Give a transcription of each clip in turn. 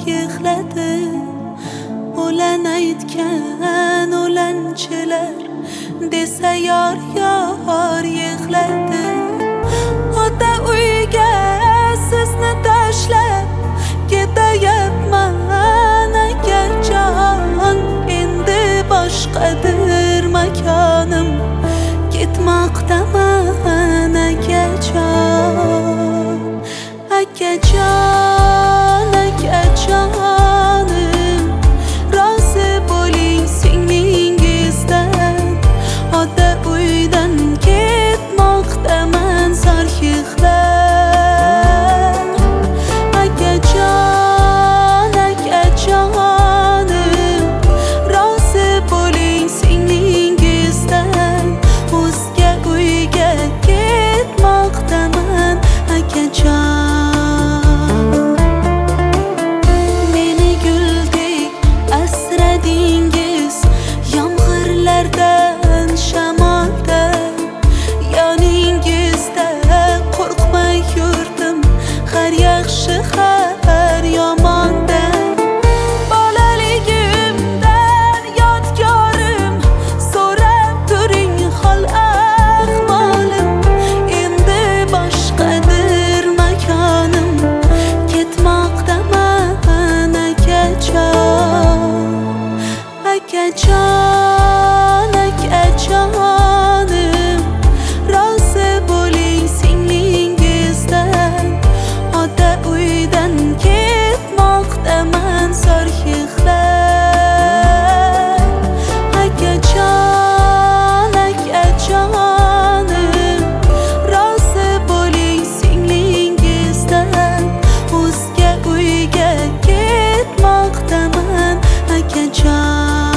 yig'ladi. O'lan aytgan o'lanchilar desa yor yor yig'ladi. Ota uyga sizni tashlab ketayapman akajon, endi boshqadir makonim, ketmoqdaman akajon. Akajon, akajonim, rozi bo'ling singlingizdan. Ota uydan ketmoqdaman zor yig'lab. Akajon, akajonim, rozi bo'ling singlingizdan. O'zga uyga ketmoqdaman akajon. Har yomondan bolaligimdan yodgorim, so'rab turing hol ahvolim. Endi boshqadir makonim, ketmoqdaman akajon. Akajon, akajonim, rozi bo'ling singlingizdan. Ota uydan ketmoqdaman zor yig'lab. Akajon, akajonim, rozi bo'ling singlingizdan. O'zga uyga ketmoqdaman akajon.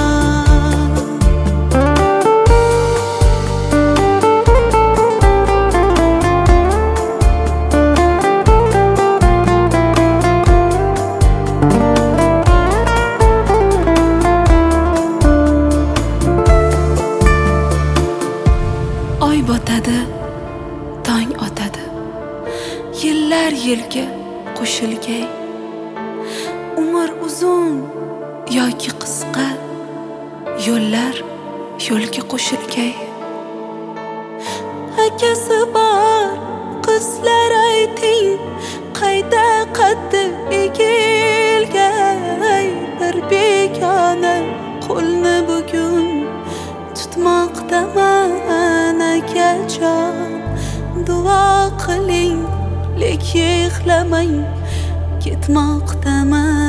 Oy botadi, tong otadi, yillar yilga qo'shilgay. Umr uzun yoki qisqa, yo'llar yo'lga qo'shilgay. Akasi bor qizlar ayting, qayda qaddi egilgay. Bir begona qo'lni bugun tutmoqdaman akajon. Duo qiling, lek yig'lamang, ketmoqdaman